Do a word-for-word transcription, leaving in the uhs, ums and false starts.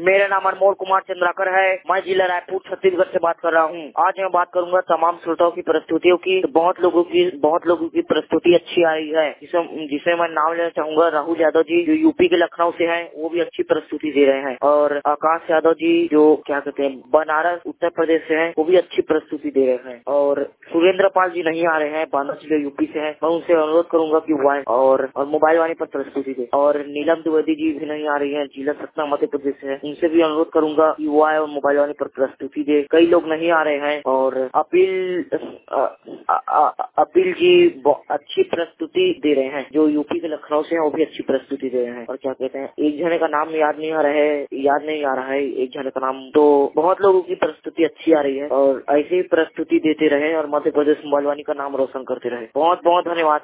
मेरा नाम अनमोल कुमार चंद्राकर है। मैं जिला रायपुर छत्तीसगढ़ से बात कर रहा हूँ। आज मैं बात करूंगा तमाम श्रोताओं की प्रस्तुतियों की। बहुत लोगों की बहुत लोगों की प्रस्तुति अच्छी आ रही है, जिसे जिसे मैं नाम लेना चाहूंगा। राहुल यादव जी जो यूपी के लखनऊ से हैं, वो भी अच्छी प्रस्तुति दे रहे हैं। और आकाश यादव जी जो क्या कहते हैं बनारस उत्तर प्रदेश से हैं, वो भी अच्छी प्रस्तुति दे रहे हैं। और सुरेंद्र पाल जी नहीं आ रहे हैं, बांदा जिले यूपी से हैं। मैं उनसे अनुरोध करूंगा कि वो आए और, और मोबाइल वाणी पर प्रस्तुति दे। और नीलम द्विवेदी जी भी नहीं आ रही है, जिला सतना मध्य प्रदेश से है। उनसे भी अनुरोध करूंगा कि वो आए और मोबाइल वाणी पर प्रस्तुति दे। कई लोग नहीं आ रहे हैं। और अपील अपील जी अच्छी प्रस्तुति दे रहे हैं, जो यूपी के लखनऊ से हैं, वो भी अच्छी प्रस्तुति दे रहे हैं। और क्या कहते हैं, एक जने का नाम याद नहीं आ रहा है याद नहीं आ रहा है एक जने का नाम। तो बहुत लोगों की प्रस्तुति अच्छी आ रही है और ऐसे ही प्रस्तुति देते रहे और मध्य प्रदेश मोबाइल वाणी का नाम रोशन करते रहे। बहुत बहुत धन्यवाद।